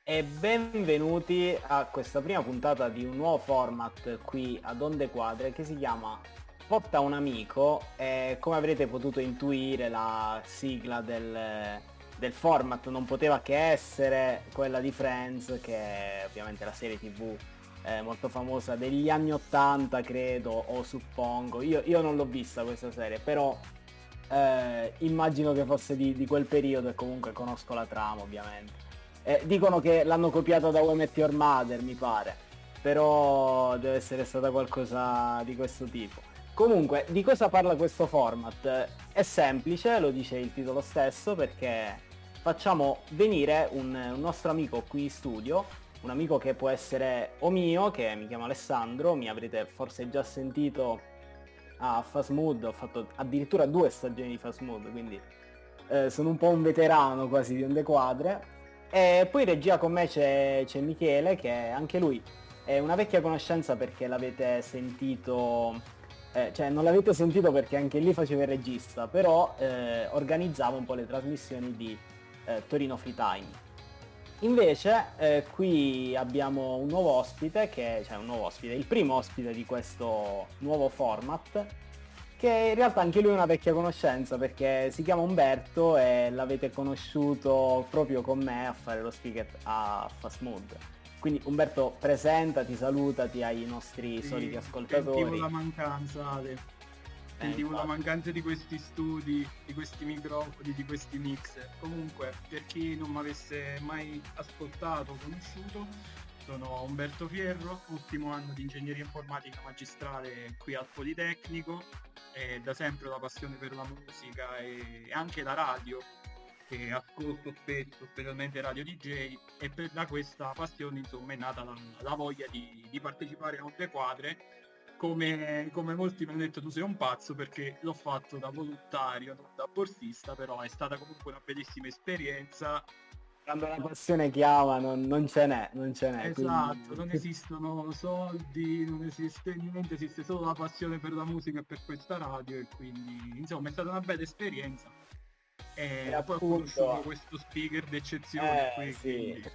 E benvenuti a questa prima puntata di un nuovo format qui ad Onde Quadre che si chiama Porta un amico e come avrete potuto intuire la sigla del format non poteva che essere quella di Friends, che è ovviamente la serie TV molto famosa degli anni 80 credo o suppongo. Io non l'ho vista questa serie, però immagino che fosse di quel periodo e comunque conosco la trama ovviamente. Dicono che l'hanno copiata da How I Met Your Mother, mi pare, però deve essere stata qualcosa di questo tipo. Comunque, di cosa parla questo format? È semplice, lo dice il titolo stesso, perché facciamo venire un nostro amico qui in studio, un amico che può essere o mio, che mi chiamo Alessandro, mi avrete forse già sentito a Fast Mood, ho fatto addirittura 2 stagioni di Fast Mood, quindi sono un po' un veterano quasi di Onde Quadre. E poi in regia con me c'è Michele, che anche lui è una vecchia conoscenza perché l'avete sentito, cioè non l'avete sentito perché anche lì faceva il regista, però organizzava un po' le trasmissioni di Torino Free Time. Invece qui abbiamo un nuovo ospite, cioè un nuovo ospite, il primo ospite di questo nuovo format, che in realtà anche lui è una vecchia conoscenza perché si chiama Umberto e l'avete conosciuto proprio con me a fare lo speaker a Fast Mood. Quindi Umberto, presentati, salutati ai nostri soliti Sì, sentivo ascoltatori. la mancanza, Ale. Sentivo la Infatti. mancanza di questi studi, di questi microfoni, di questi mixer. Comunque, per chi non mi avesse mai ascoltato o conosciuto, sono Umberto Fierro, ultimo anno di ingegneria informatica magistrale qui al Politecnico e da sempre la passione per la musica e anche la radio, che ascolto spesso, specialmente radio DJ, e da questa passione insomma è nata la voglia di partecipare a Onde Quadre. Come molti mi hanno detto, tu sei un pazzo, perché l'ho fatto da volontario, non da borsista, però è stata comunque una bellissima esperienza. Quando la passione chiama non ce n'è, non ce n'è, Esatto, quindi non esistono soldi, non esiste niente, esiste solo la passione per la musica e per questa radio, e quindi insomma è stata una bella esperienza. e E poi ho conosciuto appunto questo speaker d'eccezione qui, sì. quindi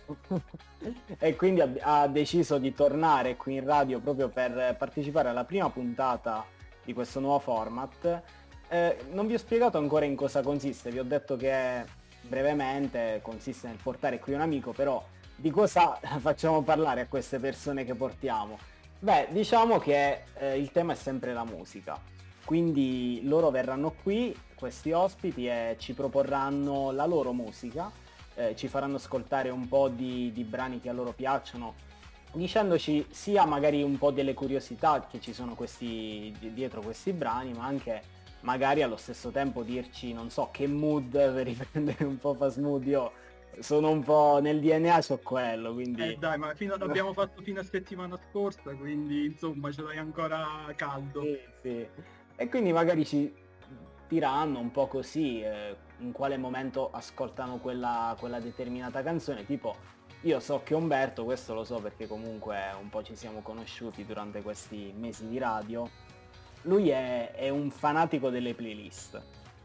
E quindi ha deciso di tornare qui in radio proprio per partecipare alla prima puntata di questo nuovo format. Non vi ho spiegato ancora in cosa consiste, vi ho detto che brevemente consiste nel portare qui un amico, però di cosa facciamo parlare a queste persone che portiamo? Beh, diciamo che il tema è sempre la musica, quindi loro verranno qui, questi ospiti, e ci proporranno la loro musica, ci faranno ascoltare un po' di brani che a loro piacciono, dicendoci sia magari un po' delle curiosità che ci sono dietro questi brani, ma anche magari allo stesso tempo dirci, non so, che mood per riprendere un po' Fast Mood. Io sono un po' nel DNA, c'ho quello, quindi dai, ma l'abbiamo fatto fino a settimana scorsa, quindi insomma ce l'hai ancora caldo. sì, sì. E quindi magari ci diranno un po' così in quale momento ascoltano quella determinata canzone, tipo io so che Umberto, questo lo so perché comunque un po' ci siamo conosciuti durante questi mesi di radio, lui è un fanatico delle playlist.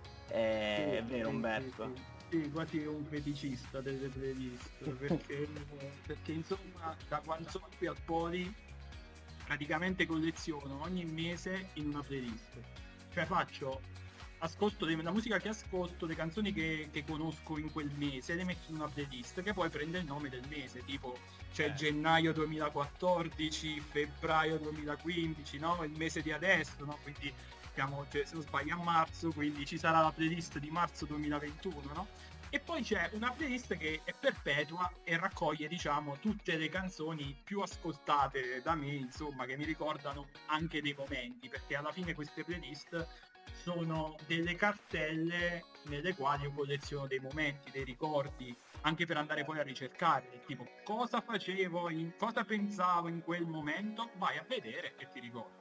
È Sì, vero sì, sì, Umberto? sì. Sì, quasi un feticista delle playlist, perché insomma da quando sono qui al Poli praticamente colleziono ogni mese in una playlist. Cioè ascolto la musica che ascolto, le canzoni che conosco in quel mese, le metto in una playlist che poi prende il nome del mese, tipo c'è gennaio 2014, febbraio 2015, no? Il mese di adesso, no? Quindi siamo, cioè, se non sbaglio, a marzo, quindi ci sarà la playlist di marzo 2021, no? E poi c'è una playlist che è perpetua e raccoglie, diciamo, tutte le canzoni più ascoltate da me, insomma, che mi ricordano anche dei momenti, perché alla fine queste playlist sono delle cartelle nelle quali io colleziono dei momenti, dei ricordi, anche per andare poi a ricercare, del tipo cosa facevo, cosa pensavo in quel momento, vai a vedere e ti ricordi.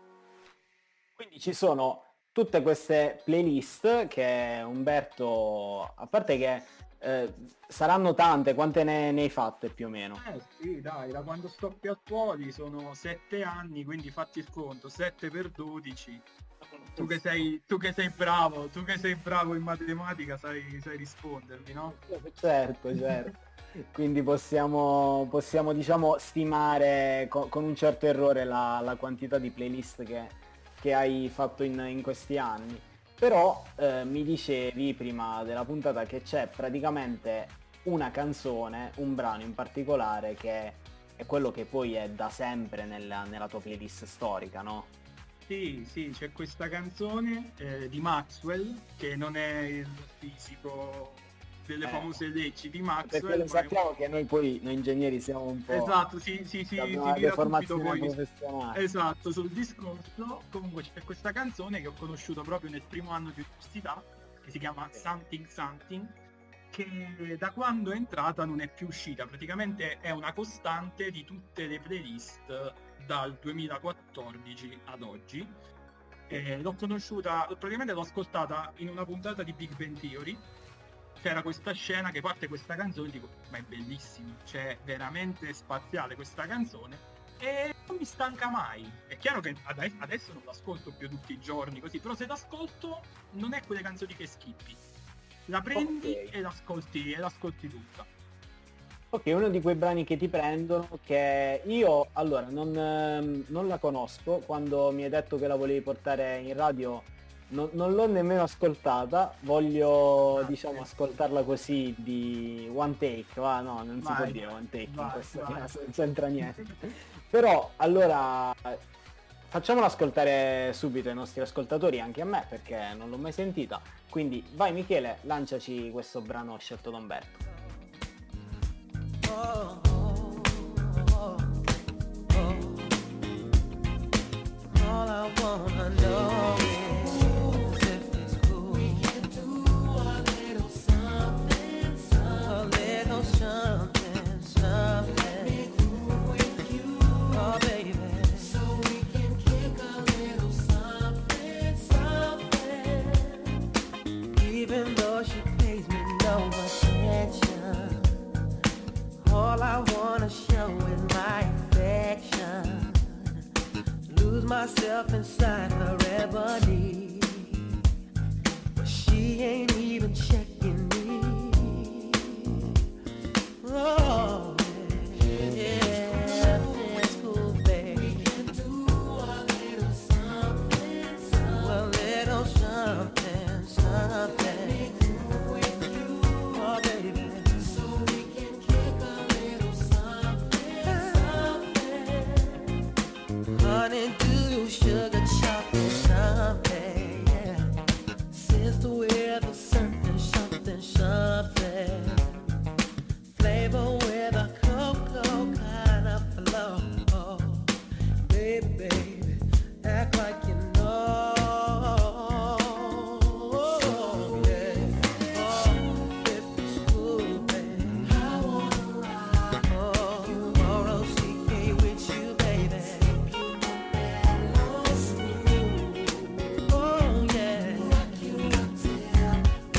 Quindi ci sono tutte queste playlist che Umberto, a parte che saranno tante, quante ne hai fatte più o meno? Sì, dai, da quando sto qui a Poli sono 7 anni, quindi fatti il conto, 7 per 12. Tu che sei bravo in matematica, sai rispondermi, no? Certo, certo. Quindi possiamo diciamo stimare con un certo errore la quantità di playlist che hai fatto in questi anni. Però mi dicevi prima della puntata che c'è praticamente una canzone, un brano in particolare che è quello che poi è da sempre nella tua playlist storica, no? Sì, c'è questa canzone di Maxwell, che non è il fisico delle famose leggi di Perché lo Maxwell, ma è sappiamo che noi ingegneri siamo un po'... esatto, si abbiamo una tira subito deformazione poi professionale. esatto sul discorso. Comunque c'è questa canzone che ho conosciuto proprio nel primo anno di università, che si chiama Something Something, che da quando è entrata non è più uscita, praticamente è una costante di tutte le playlist dal 2014 ad oggi. L'ho conosciuta, praticamente l'ho ascoltata in una puntata di Big Bang Theory. C'era questa scena che parte questa canzone, dico, ma è bellissima, cioè veramente spaziale questa canzone, e non mi stanca mai. È chiaro che adesso non l'ascolto più tutti i giorni così, però se l'ascolto non è quelle canzoni che skippi, la prendi Ok. e l'ascolti tutta. Ok, uno di quei brani che ti prendono, che io allora non la conosco, quando mi hai detto che la volevi portare in radio non l'ho nemmeno ascoltata, voglio diciamo Grazie. ascoltarla così di one take, va no, non si può Vai, dire one take in vai, questo vai. caso, non c'entra niente. Però allora facciamolo ascoltare subito ai nostri ascoltatori, anche a me, perché non l'ho mai sentita. Quindi vai Michele, lanciaci questo brano scelto da Umberto. Oh, oh, oh, oh. All I wanna know is if it's cool. We can do a little something, a little something, something. Make move with you, oh baby. So we can kick a little something, something. Even though she pays me no attention. All I wanna show is my affection. Lose myself inside her ebony, but she ain't even checking me. Oh, yeah, it's cool, baby. We can do a little something, a little something, something. With you, oh baby. Honeydew, sugar chocolate, something, yeah. Sister with a certain something, something. Flavor with a cocoa kind of flow. Baby, baby, act like you know. Yeah. Oh, if it's cool, baby, I wanna ride. Oh, R-O-C-K with you, baby. Oh yeah,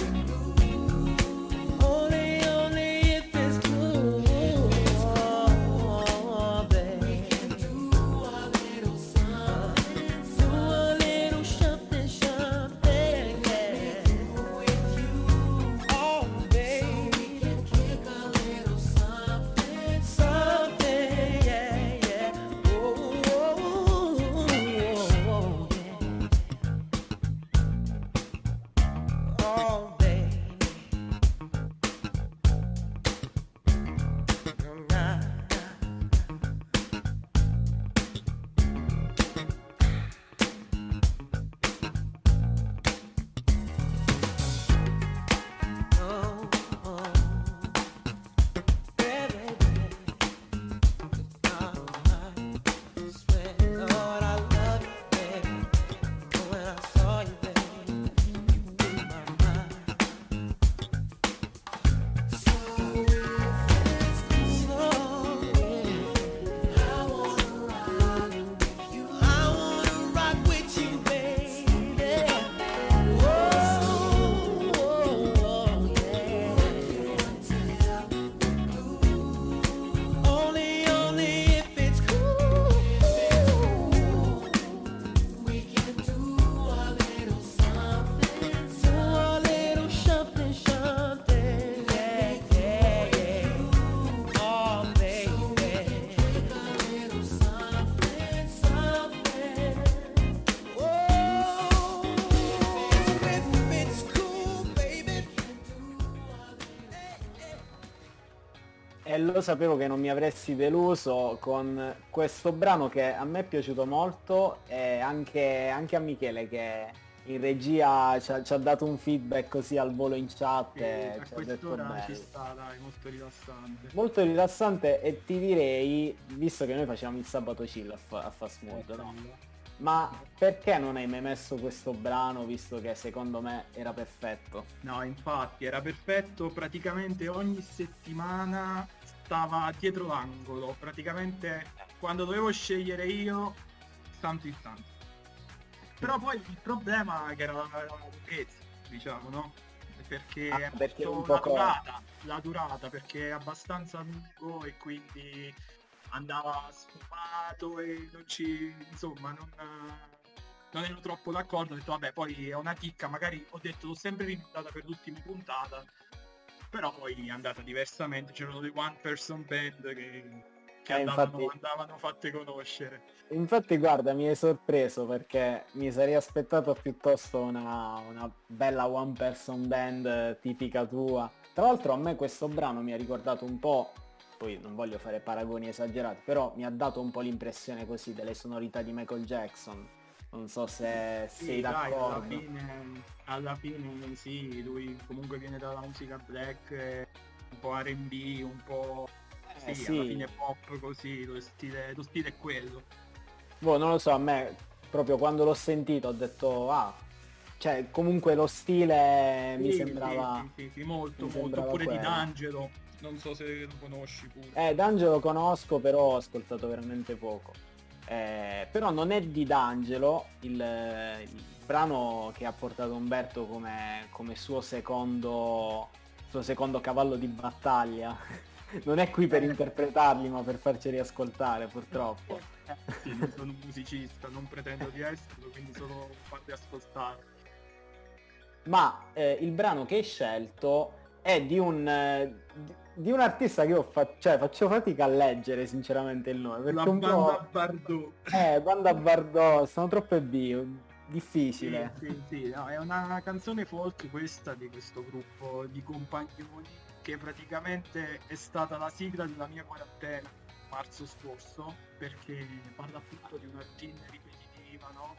E lo sapevo che non mi avresti deluso con questo brano che a me è piaciuto molto e anche a Michele che in regia ci ha dato un feedback così al volo in chat e A ci ha detto quest'ora ci bello. sta, dai, molto rilassante. Molto rilassante e ti direi, visto che noi facciamo il sabato chill a Fast Mood, no? Ma perché non hai mai messo questo brano visto che secondo me era perfetto? No, infatti era perfetto, praticamente ogni settimana stava dietro l'angolo, praticamente quando dovevo scegliere io, santo il santo. Però poi il problema è che era la lunghezza, diciamo, no? Perché perché è un molto po' la durata, perché è abbastanza lungo e quindi andava sfumato e non ci, insomma, non ero troppo d'accordo. Ho detto vabbè, poi è una chicca, magari ho detto l'ho sempre rimandata per l'ultima puntata, però poi è andata diversamente, c'erano dei one person band che andavano fatte conoscere. Infatti guarda, mi hai sorpreso perché mi sarei aspettato piuttosto una bella one person band tipica tua. Tra l'altro a me questo brano mi ha ricordato un po', poi non voglio fare paragoni esagerati, però mi ha dato un po' l'impressione così delle sonorità di Michael Jackson. Non so se sei d'accordo. Dai, alla fine sì, lui comunque viene dalla musica black, un po' R&B, un po'... sì, alla fine pop così, lo stile è quello. Boh, non lo so, a me proprio quando l'ho sentito ho detto cioè comunque lo stile mi sembrava... Sì, molto, sembrava pure quello. di D'Angelo, non so se lo conosci pure. D'Angelo conosco, però ho ascoltato veramente poco. Però non è di D'Angelo il brano che ha portato Umberto come suo secondo cavallo di battaglia. Non è qui per interpretarli, ma per farci riascoltare, purtroppo. Sì, non sono un musicista, non pretendo di esserlo, quindi solo farli ascoltare. Ma il brano che hai scelto è di un artista che io faccio fatica a leggere sinceramente il nome. Perché La un banda po'... Bardot. Banda Bardot, sono troppe B, difficile. Sì, no, è una canzone folk questa di questo gruppo di compagnoni che praticamente è stata la sigla della mia quarantena marzo scorso, perché parla appunto di una routine ripetitiva, no?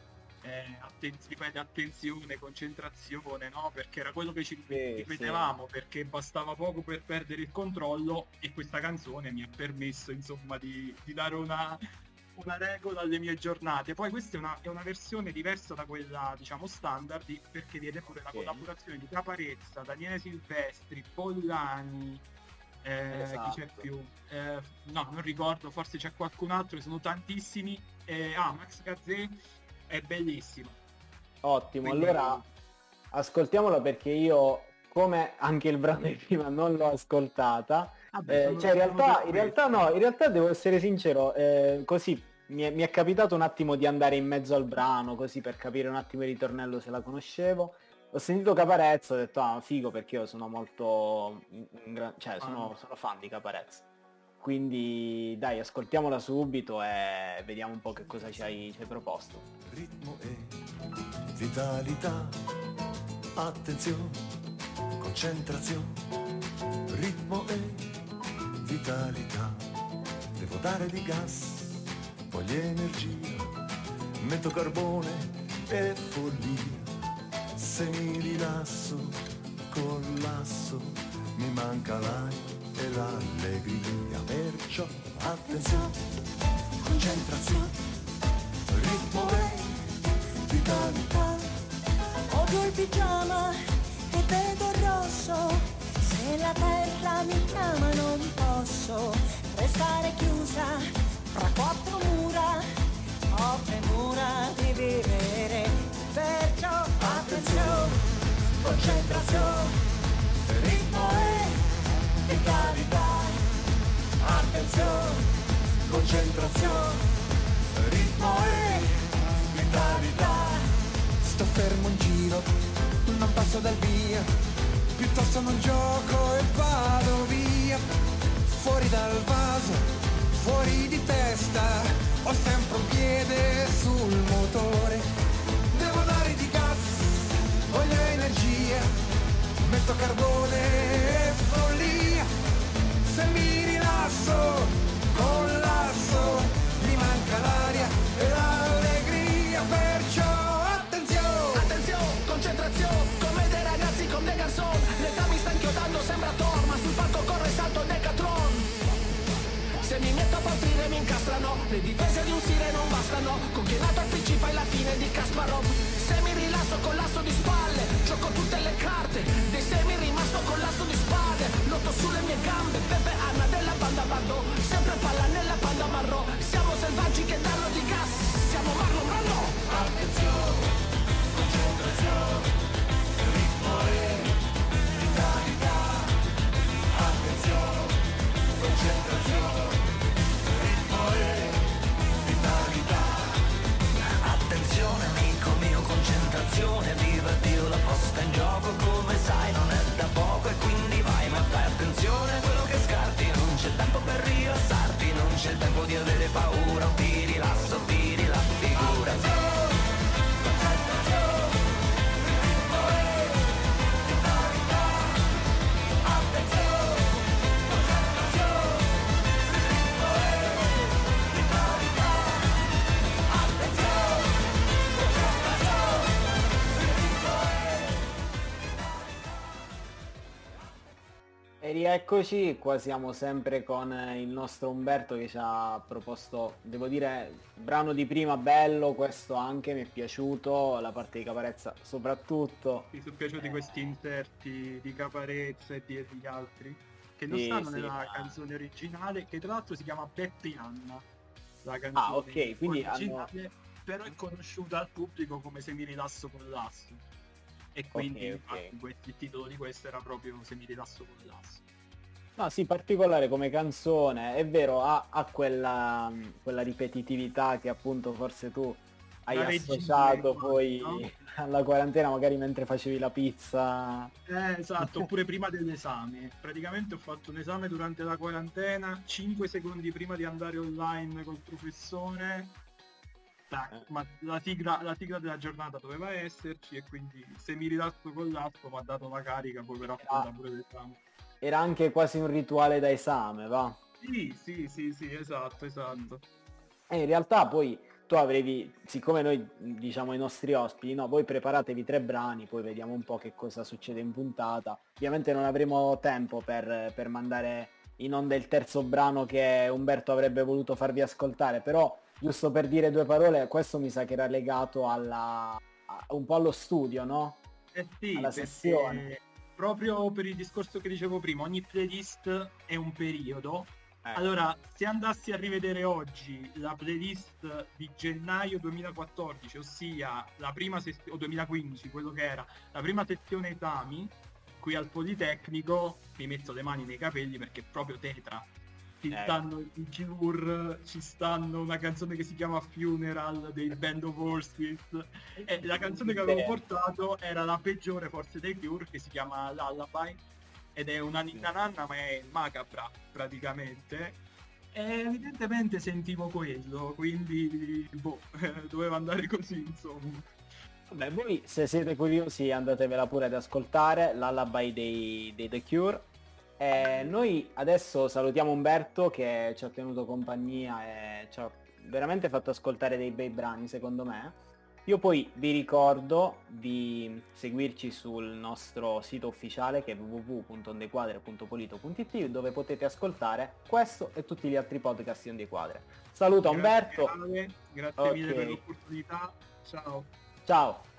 Ripete attenzione, concentrazione, no? Perché era quello che ci ripetevamo, perché bastava poco per perdere il controllo e questa canzone mi ha permesso insomma di dare una regola alle mie giornate. Poi questa è una versione diversa da quella diciamo standard, perché viene pure la collaborazione di Caparezza, Daniele Silvestri, Pollani, Esatto. chi c'è più? No, non ricordo, forse c'è qualcun altro, sono tantissimi. Max Gazzè, è bellissimo. Ottimo, Quindi... allora ascoltiamola perché io, come anche il brano di prima, non l'ho ascoltata. Vabbè, Cioè in realtà devo essere sincero, così mi è capitato un attimo di andare in mezzo al brano, così per capire un attimo il ritornello se la conoscevo. Ho sentito Caparezza, ho detto figo, perché io sono molto sono fan di Caparezza. Quindi dai, ascoltiamola subito e vediamo un po' che cosa ci hai proposto. Ritmo e vitalità, attenzione, concentrazione, ritmo e vitalità, devo dare di gas, voglio energia, metto carbone e follia, se mi rilasso, collasso, mi manca l'aria e l'allegria, perciò attenzione, concentrazione, ritmo e vitalità. Odio il pigiama e vedo il rosso, se la terra mi chiama non posso restare chiusa fra quattro mura, ho premura di vivere, perciò attenzione, concentrazione, ritmo e vitalità, attenzione, concentrazione, ritmo e vitalità. Sto fermo in giro, non passo dal via, piuttosto non gioco e vado via, fuori dal vaso, fuori di testa, ho sempre un piede sul motore, devo dare di gas, voglio energia, metto carbone e follia, se mi basta no, con chi è nato al PC fai la fine di Kasparov. Se mi rilasso con l'asso di spalle, gioco tutte le carte, dei semi rimasto con l'asso di spade, lotto sulle mie gambe, Pepe Anna della banda Bardot, sempre palla nella banda marrò, siamo selvaggi che danno di gas, siamo Marlon Brando. Attenzione, concentrazione, ritmo e vitalità. Attenzione, concentrazione, ritmo e vitalità. Attenzione amico mio, concentrazione, viva Dio, la posta in gioco, come sai non è da poco e quindi vai, ma fai attenzione a quello che scarti, non c'è tempo per rilassarti, non c'è il tempo di avere paura, ti rilasso, tiri la figura. E rieccoci, qua siamo sempre con il nostro Umberto che ci ha proposto, devo dire, il brano di prima bello, questo anche mi è piaciuto, la parte di Caparezza soprattutto. Mi sono piaciuti questi inserti di Caparezza e di altri che non Sì, stanno sì, nella ma- canzone originale, che tra l'altro si chiama Beppe Anna, la canzone Ok, quindi originale, però è conosciuta al pubblico come Se mi rilasso con l'asso. E quindi ok. infatti, il titolo di questo era proprio Se mi rilasso con l'asso. No, sì, particolare come canzone, è vero, ha quella ripetitività che appunto forse tu hai La regina, associato no? poi alla quarantena, magari mentre facevi la pizza. Esatto, oppure prima dell'esame. Praticamente ho fatto un esame durante la quarantena, 5 secondi prima di andare online col professore. Tac, ma la sigla della giornata doveva esserci e quindi Se mi rilasso con l'asso mi ha dato la carica poi per affrontare pure l'esame. Era anche quasi un rituale da esame, va? Sì, esatto. E in realtà poi tu avevi, siccome noi diciamo ai nostri ospiti, no, voi preparatevi 3 brani, poi vediamo un po' che cosa succede in puntata. Ovviamente non avremo tempo per mandare in onda il terzo brano che Umberto avrebbe voluto farvi ascoltare, però giusto per dire 2 parole, questo mi sa che era legato un po' allo studio, no? Sì, Alla perché sessione. proprio per il discorso che dicevo prima, ogni playlist è un periodo. Ecco. Allora, se andassi a rivedere oggi la playlist di gennaio 2014, ossia la prima o 2015, quello che era, la prima sezione esami, qui al Politecnico, mi metto le mani nei capelli perché è proprio tetra. Ci stanno i Cure, ci stanno una canzone che si chiama Funeral dei Band of Horses, e la canzone che avevo portato era la peggiore forse dei Cure, che si chiama Lullaby, ed è una ninna nanna ma è macabra praticamente, e evidentemente sentivo quello, quindi doveva andare così, insomma. Vabbè, voi se siete curiosi andatevela pure ad ascoltare, Lullaby dei The Cure. Noi adesso salutiamo Umberto che ci ha tenuto compagnia e ci ha veramente fatto ascoltare dei bei brani secondo me. Io poi vi ricordo di seguirci sul nostro sito ufficiale che è www.ondequadre.polito.it, dove potete ascoltare questo e tutti gli altri podcast di Ondequadre. Saluta Umberto. Grazie mille per l'opportunità, ciao. Ciao.